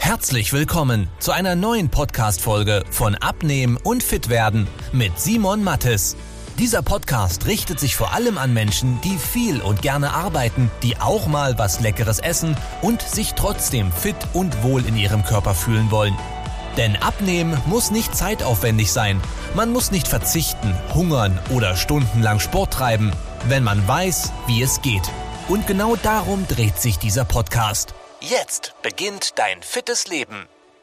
Herzlich willkommen zu einer neuen Podcast-Folge von Abnehmen und Fitwerden mit Simon Mattes. Dieser Podcast richtet sich vor allem an Menschen, die viel und gerne arbeiten, die auch mal was Leckeres essen und sich trotzdem fit und wohl in ihrem Körper fühlen wollen. Denn Abnehmen muss nicht zeitaufwendig sein. Man muss nicht verzichten, hungern oder stundenlang Sport treiben, wenn man weiß, wie es geht. Und genau darum dreht sich dieser Podcast. Jetzt beginnt dein fittes Leben.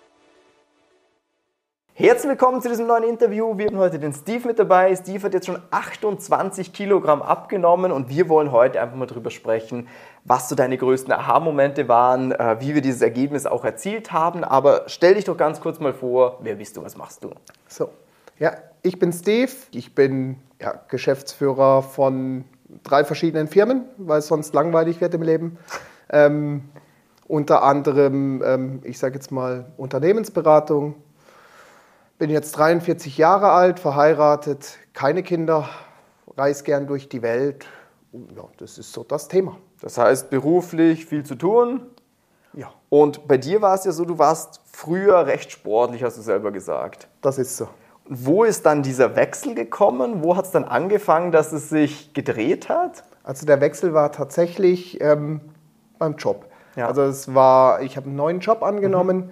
Herzlich willkommen zu diesem neuen Interview. Wir haben heute den Steve mit dabei. Steve hat jetzt schon 28 Kilogramm abgenommen und wir wollen heute einfach mal drüber sprechen, was so deine größten Aha-Momente waren, wie wir dieses Ergebnis auch erzielt haben. Aber stell dich doch ganz kurz mal vor, wer bist du, was machst du? So, ja, ich bin Steve. Ich bin Geschäftsführer von 3 verschiedenen Firmen, weil es sonst langweilig wird im Leben. Unter anderem, ich sage jetzt mal, Unternehmensberatung. Bin jetzt 43 Jahre alt, verheiratet, keine Kinder, reise gern durch die Welt. Ja, das ist so das Thema. Das heißt, beruflich viel zu tun. Ja. Und bei dir war es ja so, du warst früher recht sportlich, hast du selber gesagt. Das ist so. Wo ist dann dieser Wechsel gekommen? Wo hat es dann angefangen, dass es sich gedreht hat? Also der Wechsel war tatsächlich beim Job. Ja. Also ich habe einen neuen Job angenommen.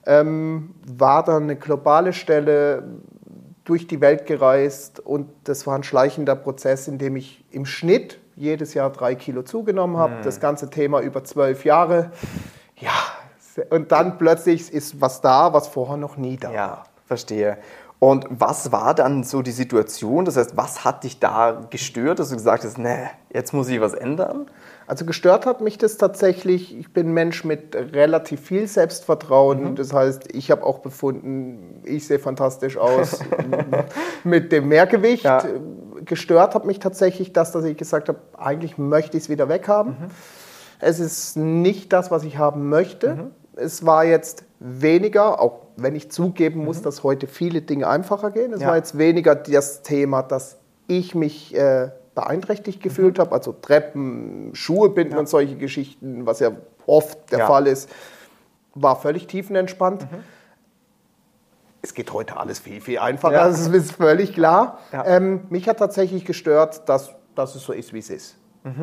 War dann eine globale Stelle, durch die Welt gereist und das war ein schleichender Prozess, in dem ich im Schnitt jedes Jahr 3 Kilo zugenommen habe. Das ganze Thema über 12 Jahre. Ja, und dann plötzlich ist was da, was vorher noch nie da war. Ja, verstehe. Und was war dann so die Situation? Das heißt, was hat dich da gestört, dass du gesagt hast, nee, jetzt muss ich was ändern? Also gestört hat mich das tatsächlich, ich bin ein Mensch mit relativ viel Selbstvertrauen. Das heißt, ich habe auch befunden, ich sehe fantastisch aus mit dem Mehrgewicht. Ja. Gestört hat mich tatsächlich das, dass ich gesagt habe, eigentlich möchte ich es wieder weghaben. Es ist nicht das, was ich haben möchte. Es war jetzt weniger, auch wenn ich zugeben muss, dass heute viele Dinge einfacher gehen. Es war jetzt weniger das Thema, dass ich mich beeinträchtigt gefühlt habe, also Treppen, Schuhe binden und solche Geschichten, was ja oft der Fall ist, war völlig tiefenentspannt. Es geht heute alles viel, viel einfacher, das ist völlig klar. Ja. Mich hat tatsächlich gestört, dass es so ist, wie es ist.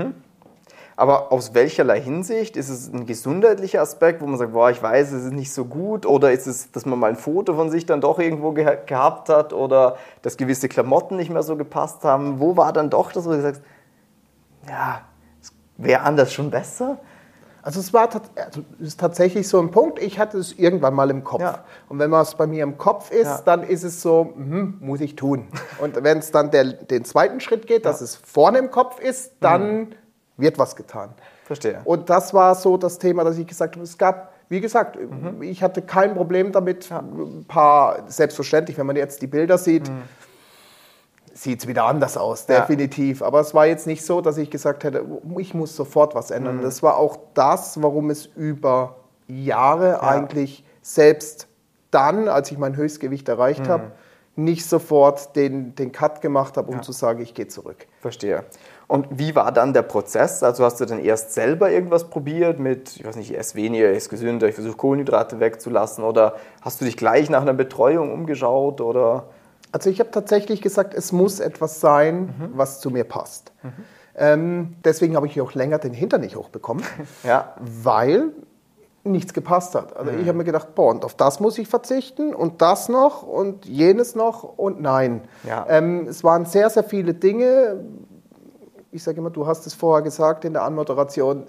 Aber aus welcherlei Hinsicht? Ist es ein gesundheitlicher Aspekt, wo man sagt, boah, ich weiß, es ist nicht so gut? Oder ist es, dass man mal ein Foto von sich dann doch irgendwo gehabt hat? Oder dass gewisse Klamotten nicht mehr so gepasst haben? Wo war dann doch das, wo du sagst, ja, es wäre anders schon besser? Also es ist tatsächlich so ein Punkt, ich hatte es irgendwann mal im Kopf. Ja. Und wenn es bei mir im Kopf ist, dann ist es so, muss ich tun. Und wenn es dann den zweiten Schritt geht, dass es vorne im Kopf ist, dann wird was getan. Verstehe. Und das war so das Thema, dass ich gesagt habe, es gab, wie gesagt, ich hatte kein Problem damit, ein paar, selbstverständlich, wenn man jetzt die Bilder sieht, sieht es wieder anders aus, definitiv. Aber es war jetzt nicht so, dass ich gesagt hätte, ich muss sofort was ändern. Das war auch das, warum es über Jahre eigentlich, selbst dann, als ich mein Höchstgewicht erreicht habe, nicht sofort den Cut gemacht habe, um zu sagen, ich gehe zurück. Verstehe. Und wie war dann der Prozess? Also hast du dann erst selber irgendwas probiert mit, ich weiß nicht, ich esse weniger, ich esse gesünder, ich versuche Kohlenhydrate wegzulassen, oder hast du dich gleich nach einer Betreuung umgeschaut? Oder? Also ich habe tatsächlich gesagt, es muss etwas sein, was zu mir passt. Deswegen habe ich auch länger den Hintern nicht hochbekommen, weil nichts gepasst hat. Also ich habe mir gedacht, boah, und auf das muss ich verzichten und das noch und jenes noch und nein. Ja. Es waren sehr, sehr viele Dinge. Ich sage immer, du hast es vorher gesagt in der Anmoderation,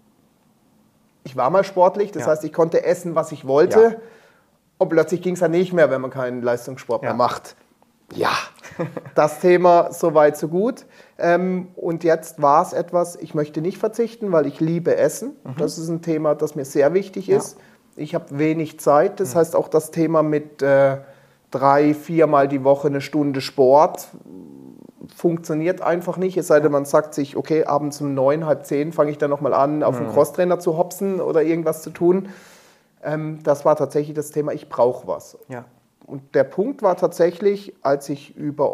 ich war mal sportlich, das heißt, ich konnte essen, was ich wollte und plötzlich ging es dann nicht mehr, wenn man keinen Leistungssport mehr macht. Ja, das Thema so weit, so gut. Und jetzt war es etwas, ich möchte nicht verzichten, weil ich liebe Essen. Das ist ein Thema, das mir sehr wichtig ist. Ich habe wenig Zeit, das heißt auch das Thema mit 3-4 Mal die Woche eine Stunde Sport funktioniert einfach nicht, es sei denn, man sagt sich, okay, abends um 9, halb 10 fange ich dann nochmal an, auf den Crosstrainer zu hopsen oder irgendwas zu tun. Das war tatsächlich das Thema, ich brauche was. Ja. Und der Punkt war tatsächlich, als ich über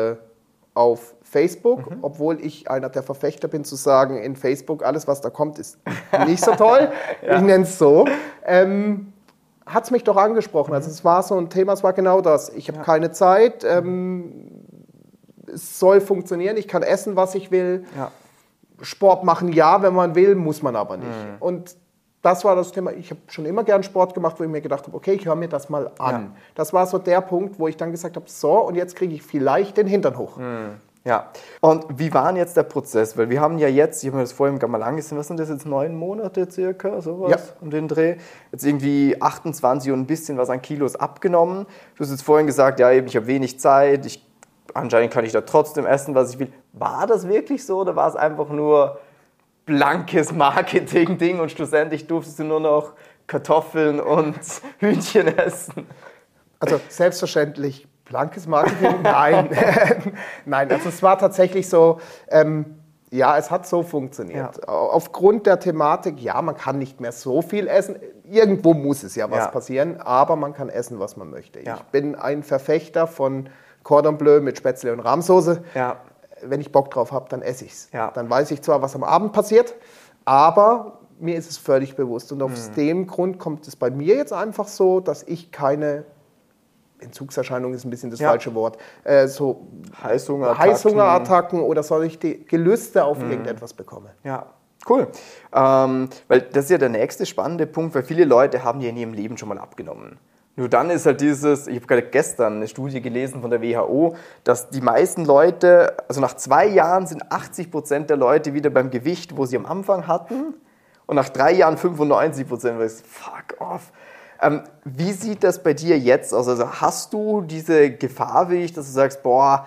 auf Facebook, obwohl ich einer der Verfechter bin, zu sagen, in Facebook, alles, was da kommt, ist nicht so toll. Ich nenne es so. hat es mich doch angesprochen. Also es war so ein Thema, es war genau das. Ich habe keine Zeit, es soll funktionieren, ich kann essen, was ich will. Ja. Sport machen, ja, wenn man will, muss man aber nicht. Und das war das Thema. Ich habe schon immer gern Sport gemacht, wo ich mir gedacht habe, okay, ich höre mir das mal an. Ja. Das war so der Punkt, wo ich dann gesagt habe, so, und jetzt kriege ich vielleicht den Hintern hoch. Ja, und wie war denn jetzt der Prozess? Weil wir haben ja jetzt, ich habe mir das vorhin mal angesehen, was sind das jetzt, 9 Monate circa, sowas um den Dreh? Jetzt irgendwie 28 und ein bisschen was an Kilos abgenommen. Du hast jetzt vorhin gesagt, ja eben, ich habe wenig Zeit, anscheinend kann ich da trotzdem essen, was ich will. War das wirklich so oder war es einfach nur blankes Marketing-Ding und schlussendlich durftest du nur noch Kartoffeln und Hühnchen essen? Also selbstverständlich blankes Marketing? Nein. Nein, also es war tatsächlich so, ja, es hat so funktioniert. Ja. Aufgrund der Thematik, ja, man kann nicht mehr so viel essen. Irgendwo muss es ja was passieren, aber man kann essen, was man möchte. Ja. Ich bin ein Verfechter von Cordon Bleu mit Spätzle und Rahmsoße. Ja. Wenn ich Bock drauf habe, dann esse ich es. Ja. Dann weiß ich zwar, was am Abend passiert, aber mir ist es völlig bewusst. Und aus dem Grund kommt es bei mir jetzt einfach so, dass ich keine Entzugserscheinung ist ein bisschen das falsche Wort, so Heißhungerattacken oder solche Gelüste auf irgendetwas bekomme. Ja, cool. Weil das ist ja der nächste spannende Punkt, weil viele Leute haben ja in ihrem Leben schon mal abgenommen. Nur dann ist halt ich habe gerade gestern eine Studie gelesen von der WHO, dass die meisten Leute, also nach 2 Jahren sind 80% der Leute wieder beim Gewicht, wo sie am Anfang hatten und nach 3 Jahren 95%, weil es fuck off. Wie sieht das bei dir jetzt aus? Also hast du diese Gefahr, dass du sagst,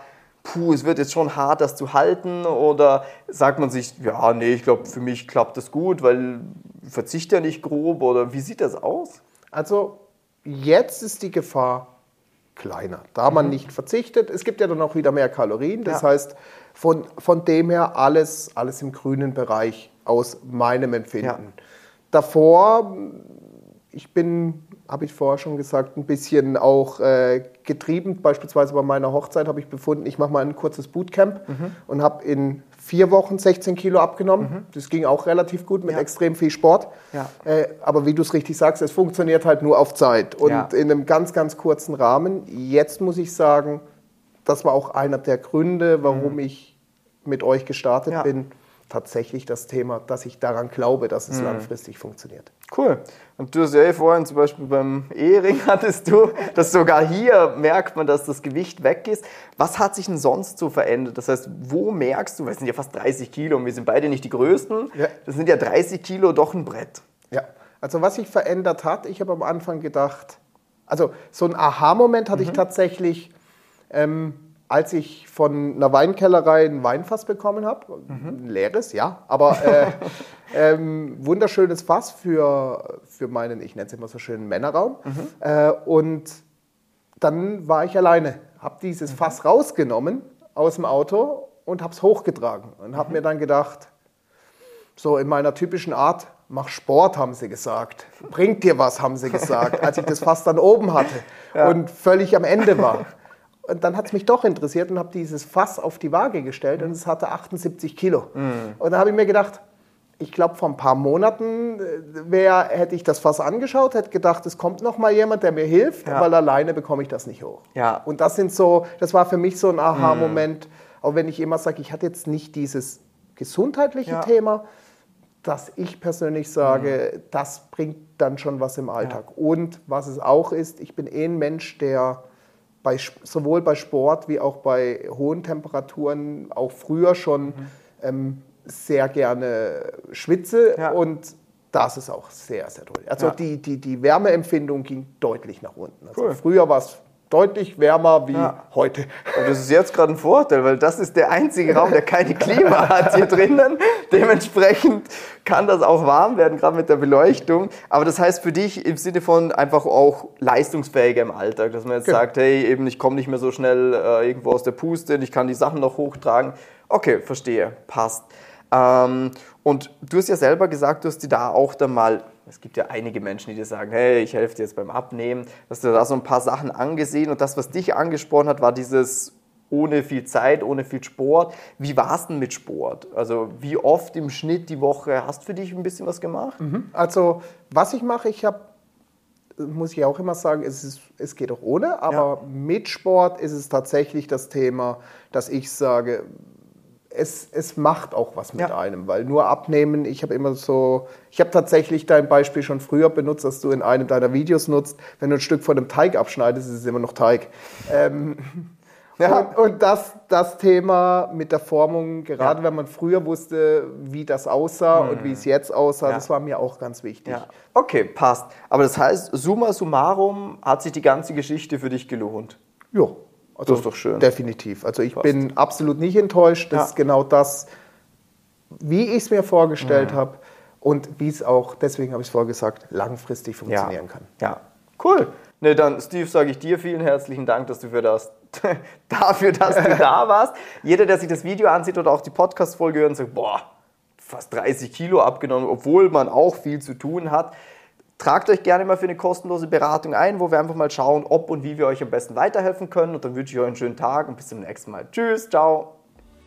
es wird jetzt schon hart, das zu halten? Oder sagt man sich, ja, nee, ich glaube, für mich klappt das gut, weil ich verzichte ja nicht grob? Oder wie sieht das aus? Also jetzt ist die Gefahr kleiner, da man nicht verzichtet. Es gibt ja dann auch wieder mehr Kalorien. Das heißt, von dem her alles im grünen Bereich aus meinem Empfinden. Ja. Davor... habe ich vorher schon gesagt, ein bisschen auch getrieben. Beispielsweise bei meiner Hochzeit habe ich befunden, ich mache mal ein kurzes Bootcamp und habe in 4 Wochen 16 Kilo abgenommen. Das ging auch relativ gut mit extrem viel Sport. Ja. Aber wie du es richtig sagst, es funktioniert halt nur auf Zeit und in einem ganz, ganz kurzen Rahmen. Jetzt muss ich sagen, das war auch einer der Gründe, warum ich mit euch gestartet bin. Tatsächlich das Thema, dass ich daran glaube, dass es langfristig funktioniert. Cool. Und du hast ja vorhin zum Beispiel beim Ehering hattest du, dass sogar hier merkt man, dass das Gewicht weg ist. Was hat sich denn sonst so verändert? Das heißt, wo merkst du, weil es sind ja fast 30 Kilo und wir sind beide nicht die Größten, das sind ja 30 Kilo doch ein Brett. Ja, also was sich verändert hat, ich habe am Anfang gedacht, also so ein Aha-Moment hatte ich tatsächlich, als ich von einer Weinkellerei ein Weinfass bekommen habe, ein leeres, aber wunderschönes Fass für meinen, ich nenne es immer so schön, Männerraum. Und dann war ich alleine, habe dieses Fass rausgenommen aus dem Auto und habe es hochgetragen und habe mir dann gedacht, so in meiner typischen Art, mach Sport, haben sie gesagt, bringt dir was, haben sie gesagt, als ich das Fass dann oben hatte und völlig am Ende war. Und dann hat es mich doch interessiert und habe dieses Fass auf die Waage gestellt und es hatte 78 Kilo. Und da habe ich mir gedacht, ich glaube, vor ein paar Monaten hätte ich das Fass angeschaut, hätte gedacht, es kommt noch mal jemand, der mir hilft, weil alleine bekomme ich das nicht hoch. Ja. Und das war für mich so ein Aha-Moment, auch wenn ich immer sage, ich hatte jetzt nicht dieses gesundheitliche Thema, dass ich persönlich sage, das bringt dann schon was im Alltag. Und was es auch ist, ich bin ein Mensch, der sowohl bei Sport wie auch bei hohen Temperaturen, auch früher schon sehr gerne schwitze und das ist auch sehr, sehr toll. Also die Wärmeempfindung ging deutlich nach unten. Also früher war es deutlich wärmer wie heute. Und das ist jetzt gerade ein Vorteil, weil das ist der einzige Raum, der keine Klima hat hier drinnen. Dementsprechend kann das auch warm werden, gerade mit der Beleuchtung. Aber das heißt für dich im Sinne von einfach auch leistungsfähiger im Alltag, dass man jetzt sagt, hey, eben ich komme nicht mehr so schnell irgendwo aus der Puste, ich kann die Sachen noch hochtragen. Okay, verstehe, passt. Und du hast ja selber gesagt, du hast dir da auch dann mal, es gibt ja einige Menschen, die dir sagen, hey, ich helfe dir jetzt beim Abnehmen, dass du da so ein paar Sachen angesehen und das, was dich angesprochen hat, war dieses ohne viel Zeit, ohne viel Sport. Wie war es denn mit Sport? Also wie oft im Schnitt die Woche hast du für dich ein bisschen was gemacht? Also was ich mache, ich habe muss ich auch immer sagen, es geht auch ohne, aber mit Sport ist es tatsächlich das Thema, dass ich sage, es macht auch was mit einem, weil nur abnehmen, ich habe tatsächlich dein Beispiel schon früher benutzt, dass du in einem deiner Videos nutzt, wenn du ein Stück von einem Teig abschneidest, ist es immer noch Teig. Und das Thema mit der Formung, gerade wenn man früher wusste, wie das aussah und wie es jetzt aussah, das war mir auch ganz wichtig. Ja. Okay, passt. Aber das heißt, summa summarum hat sich die ganze Geschichte für dich gelohnt? Ja. Also das ist doch schön. Definitiv. Also ich bin absolut nicht enttäuscht. Das ist genau das, wie ich es mir vorgestellt habe und wie es auch, deswegen habe ich es vorher gesagt, langfristig funktionieren kann. Ja, cool. Ne, dann Steve, sage ich dir vielen herzlichen Dank, dass du dafür, dass du da warst. Jeder, der sich das Video ansieht oder auch die Podcast-Folge hört und sagt, boah, fast 30 Kilo abgenommen, obwohl man auch viel zu tun hat. Tragt euch gerne mal für eine kostenlose Beratung ein, wo wir einfach mal schauen, ob und wie wir euch am besten weiterhelfen können. Und dann wünsche ich euch einen schönen Tag und bis zum nächsten Mal. Tschüss, ciao.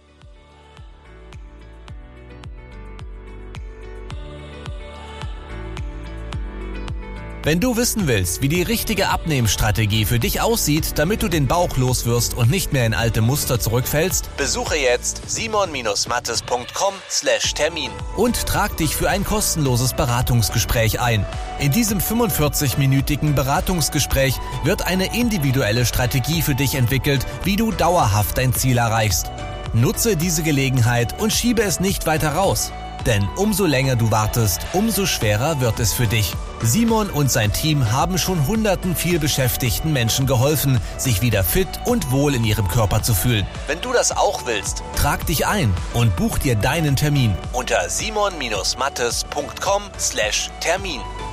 Wenn du wissen willst, wie die richtige Abnehmstrategie für dich aussieht, damit du den Bauch loswirst und nicht mehr in alte Muster zurückfällst, besuche jetzt simon-mattes.com/Termin und trag dich für ein kostenloses Beratungsgespräch ein. In diesem 45-minütigen Beratungsgespräch wird eine individuelle Strategie für dich entwickelt, wie du dauerhaft dein Ziel erreichst. Nutze diese Gelegenheit und schiebe es nicht weiter raus. Denn umso länger du wartest, umso schwerer wird es für dich. Simon und sein Team haben schon hunderten vielbeschäftigten Menschen geholfen, sich wieder fit und wohl in ihrem Körper zu fühlen. Wenn du das auch willst, trag dich ein und buch dir deinen Termin unter simon-mattes.com/Termin.